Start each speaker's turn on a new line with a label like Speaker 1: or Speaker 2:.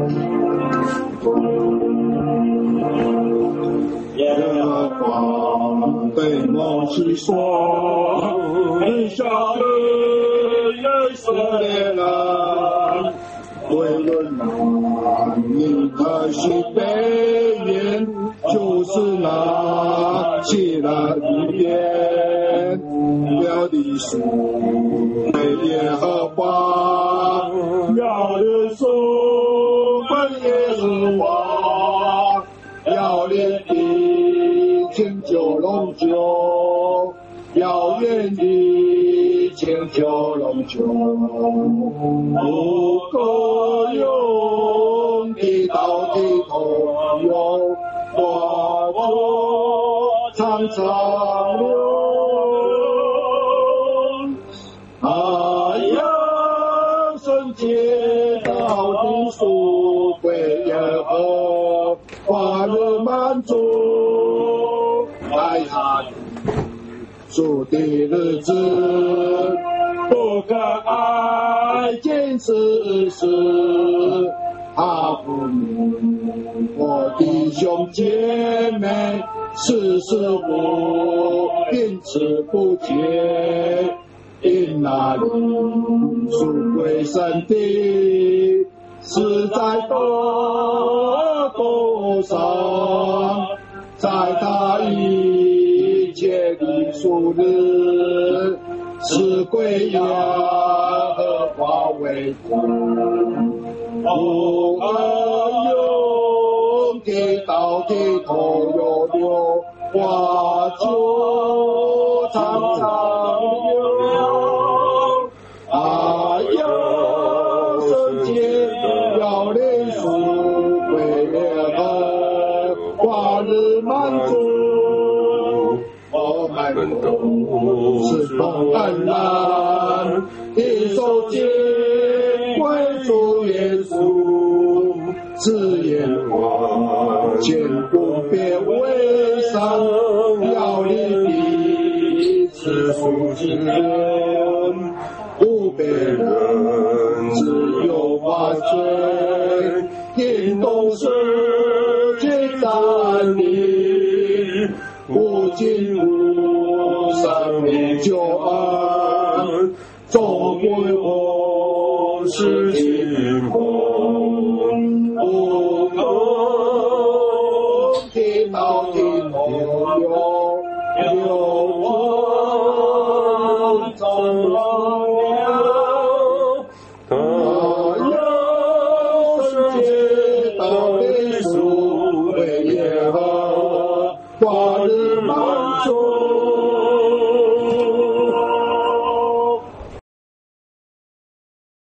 Speaker 1: 耶和华对摩西说：“你下以色列人，为论拿你的心背面，就是拿起了一边，标的书为耶和华，要人送归耶和华，要连的请求龙酒，要愿的请求龙酒，不可用的到的头用化作长长流。圣洁到的赎回耶和华的满足，爱他主的日子，不可爱见世事，他父母我弟兄姐妹，世事不因此不洁。因那里属归神的，是在多上，在他一切的属日，是归耶和华为主，不可用的到的头有流，化作长长流。圣洁要领属归耶和华日满足，我们都是同安然，一手接归主耶稣，只言话坚固别为上，要领彼此属之人，不被人只有犯罪，因动世界站立，无尽无上的救恩，终归我是幸福，不可听到的朋友有我中了。华日满足。